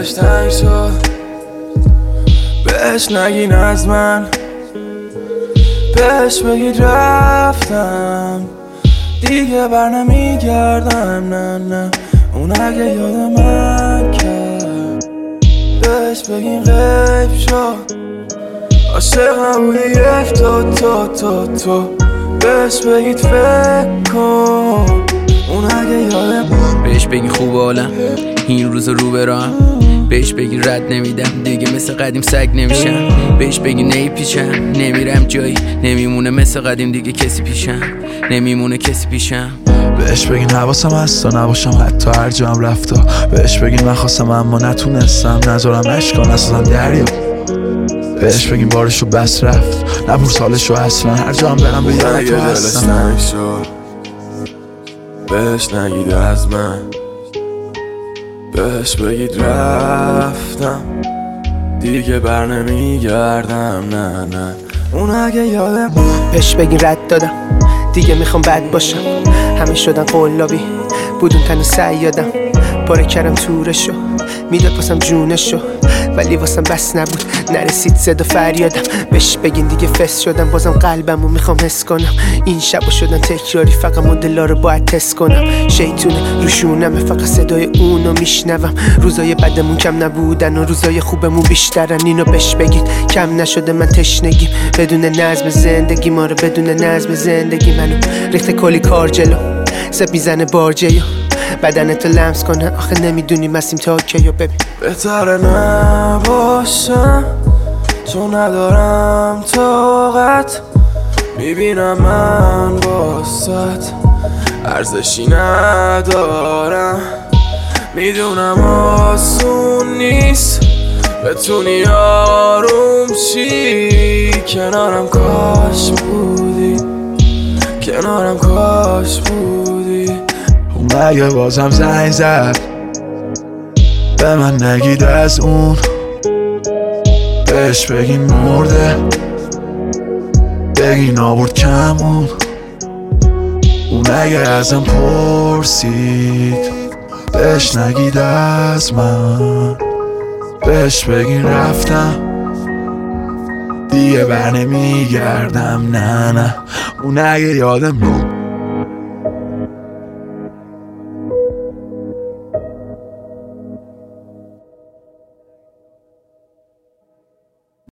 دلش تنگ شد بهش نگین از من، بهش بگید رفتم دیگه بر نمیگردم. نه نه اون اگه یاد من کرد بهش بگین غیب شد. عاشقم بودی یک تو بهش بگید فکر کن. اون اگه یاد بهش بگین خوب حالم این روز رو برام، بهش بگین رد نمیدم دیگه مثل قدیم سگ نمیشم. بهش بگین نیپیچم نمیرم جایی، نمیمونه مثل قدیم دیگه کسی پیشم، نمیمونه کسی پیشم. بهش بگین حواسم هست تا نباشم حتی هر جا هم رفتا. بهش بگین من خواستم اما نتونستم، نذارم اشکا نسازم دریا. بهش بگین بارشو بس رفت نبور سالشو اصلا، هر جا هم برم به یاد تو هستم. بهش نگید از من، بهش بگید رفتم دیگه بر نمیگردم. نه نه اون اگه یادم بهش بگین رد دادم دیگه میخوام بد باشم. همه شدن قلابی بودون تن سیادم، پاره کردم تورشو میداد واسم جونشو ولی واسم بس نبود نرسید صدا فریادم. بهش بگین دیگه فس شدم بازم قلبمو میخوام حس کنم. این شبا شدن تکراری فقط مدلا رو باید تست کنم. شیطونه روشونمه فقط صدای اونو میشنوم. روزای بدمون کم نبودن و روزای خوبمون بیشترن. اینو بهش بگید کم نشده من تشنگیم بدون نظم زندگی ما رو، بدون نظم زندگی منو ریخته کلی کار جلو زب میزنه بارجیو بدنتو لمس کنه. آخه نمیدونی مسیم تا کیو ببین. بهتره نباشم چون ندارم طاقت، میبینم من واسط ارزشی ندارم. میدونم آسون نیست بتونی آروم شی، کنارم کاش بودی، کنارم کاش بودی. اون اگه بازم زنگ زد به من نگید از اون، بهش بگین مرده بگین آورد کمون. اون اگه ازم پرسید بهش نگید از من، بهش بگین رفتم دیگه بر نمیگردم. نه نه اون اگه یادم